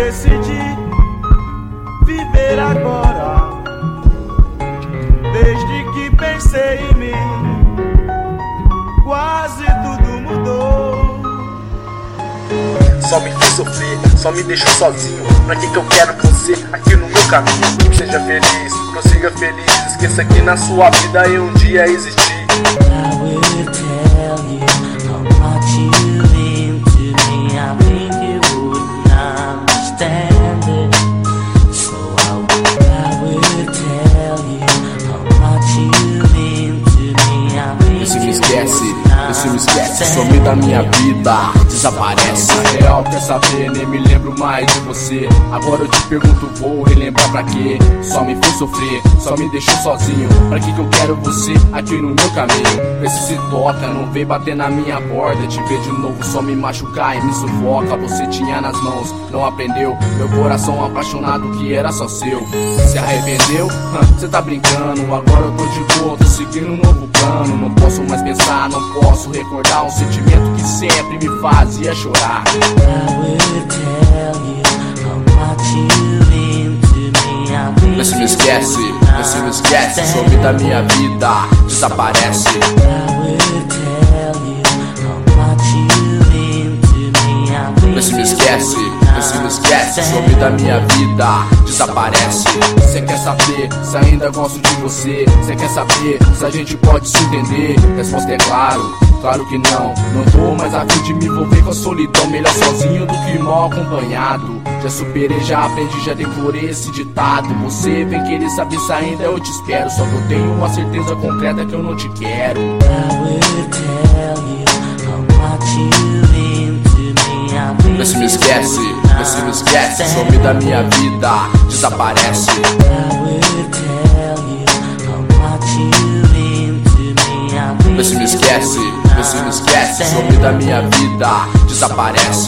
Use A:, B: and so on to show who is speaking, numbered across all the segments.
A: decidi viver agora. Desde que pensei em mim, quase tudo mudou.
B: Só me fez sofrer, só me deixou sozinho. Pra que eu quero você aqui no meu caminho? Seja feliz, prossiga feliz. Esqueça que na sua vida eu um dia existi.
C: I will tell you how much you mean to me. I think you wouldn't understand it. So I will tell you how much you mean to me. I think
D: Esse me esquece, some da minha vida, desaparece. Na real, quer saber, nem me lembro mais de você. Agora eu te pergunto, vou relembrar pra quê? Só me fez sofrer, só me deixou sozinho. Pra que eu quero você aqui no meu caminho? Vê se toca, não vem bater na minha porta. Te ver de novo, só me machucar e me sufoca. Você tinha nas mãos, não aprendeu. Meu coração apaixonado que era só seu. Se arrependeu? Cê tá brincando. Agora eu tô de boa, tô seguindo um novo plano. Não posso mais pensar, não posso recordar um sentimento que sempre me fazia chorar. Vê se me esquece, some da minha vida, desaparece. Vê se me esquece, some da minha vida, desaparece. Cê quer saber se ainda gosto de você? Cê quer saber se a gente pode se entender? Resposta é claro que não. Não tô mais a fim de me envolver com a solidão. Melhor sozinho do que mal acompanhado. Já superei, já aprendi, já decorei esse ditado. Você vem querer saber se ainda eu te espero. Só que eu tenho uma certeza concreta que eu não te quero. Vê se me esquece, some da minha vida, desaparece. Vê se me esquece, some da minha vida, desaparece.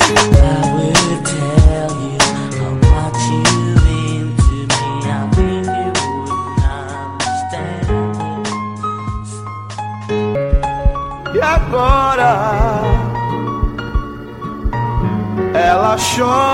A: E agora ela chora.